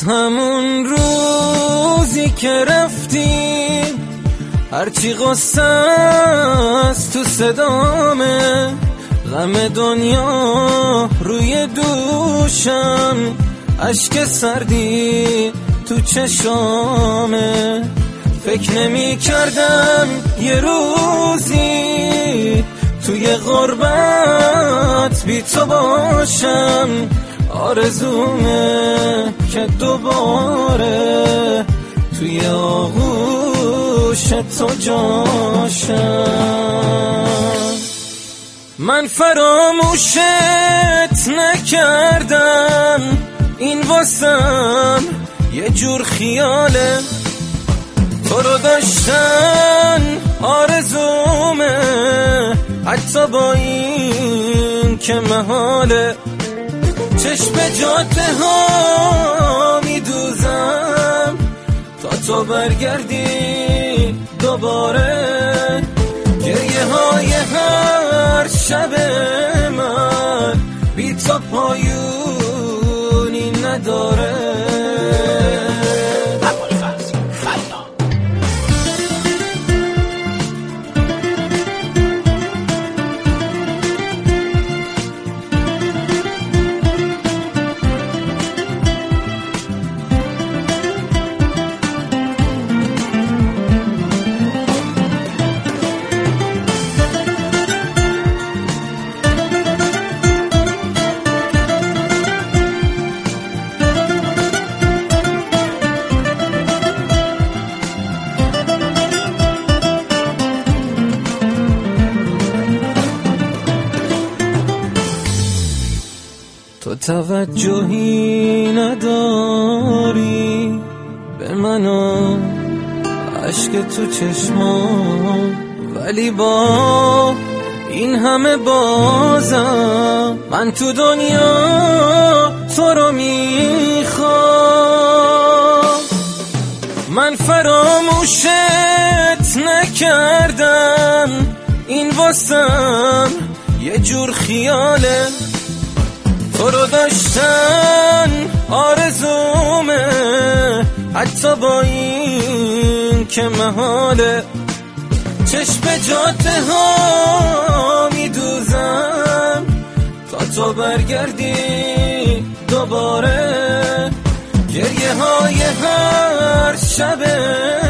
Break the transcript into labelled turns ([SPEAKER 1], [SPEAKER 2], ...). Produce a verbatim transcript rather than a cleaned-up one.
[SPEAKER 1] همون روزی که رفتی هرچی غصه است تو صدامه، غم دنیا روی دوشم، اشک سردی تو چشامه. فکر نمی کردم یه روزی توی غربت بی تو باشم، آرزومه که دوباره توی آغوش تو جاشم. من فراموشت نکردم، این واسم یه جور خیاله، تو رو داشتن آرزومه، حتی با این که محاله. چشم جاده ها میدوزم تا تو برگردی دوباره، گریه های هر شب من بی تو پایونی نداره. تو توجهی نداری به من و عشق تو چشمام، ولی با این همه بازم من تو دنیا تو رو میخوام. من فراموشت نکردم، این واسم یه جور خیاله، تو رو داشتن آرزومه، حتی با این که محاله. چشم جاده ها میدوزم تا تو برگردی دوباره، گریه های هر شب